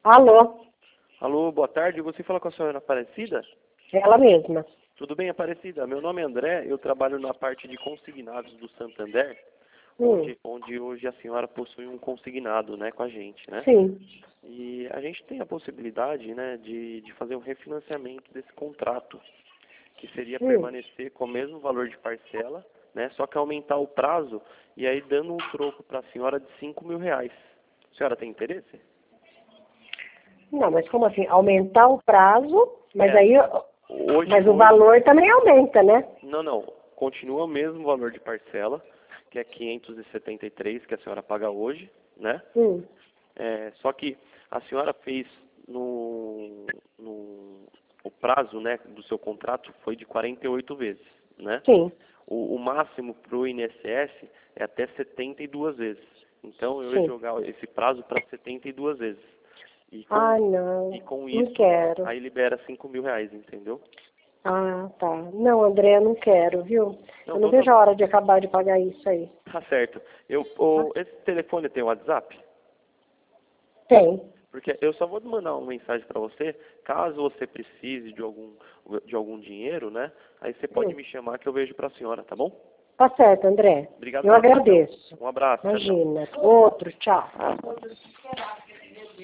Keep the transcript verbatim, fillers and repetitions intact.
Alô? Alô, boa tarde. Você fala com a senhora Aparecida? Ela mesma. Tudo bem, Aparecida? Meu nome é André, eu trabalho na parte de consignados do Santander, Hum. onde, onde hoje a senhora possui um consignado, né, com a gente, né? Sim. E a gente tem a possibilidade, né, de, de fazer um refinanciamento desse contrato, que seria Hum. permanecer com o mesmo valor de parcela, né, só que aumentar o prazo e aí dando um troco para a senhora de cinco mil reais. A senhora tem interesse? Não, mas como assim? Aumentar o prazo, mas É. aí... Hoje, mas o hoje, valor também aumenta, né? Não, não. Continua o mesmo valor de parcela, que é quinhentos e setenta e três que a senhora paga hoje, né? Hum. É, só que a senhora fez no, no o prazo, né, do seu contrato foi de quarenta e oito vezes, né? Sim. O, o máximo para o I N S S é até setenta e duas vezes. Então eu ia Sim. jogar esse prazo para setenta e duas vezes. E com, Ah, não. e com Não isso, quero. aí libera cinco mil reais, entendeu? Ah, tá. Não, André, eu não quero, viu? Não, Eu não então tá vejo a hora de acabar de pagar isso aí. Tá certo. Eu, o, esse telefone tem WhatsApp? Tem. Porque eu só vou mandar uma mensagem para você, caso você precise de algum, de algum dinheiro, né? Aí você pode Hum. me chamar que eu vejo para a senhora, tá bom? Tá certo, André. Obrigado Eu pela atenção. agradeço. Um abraço, tchau, tchau. Imagina. Outro, tchau.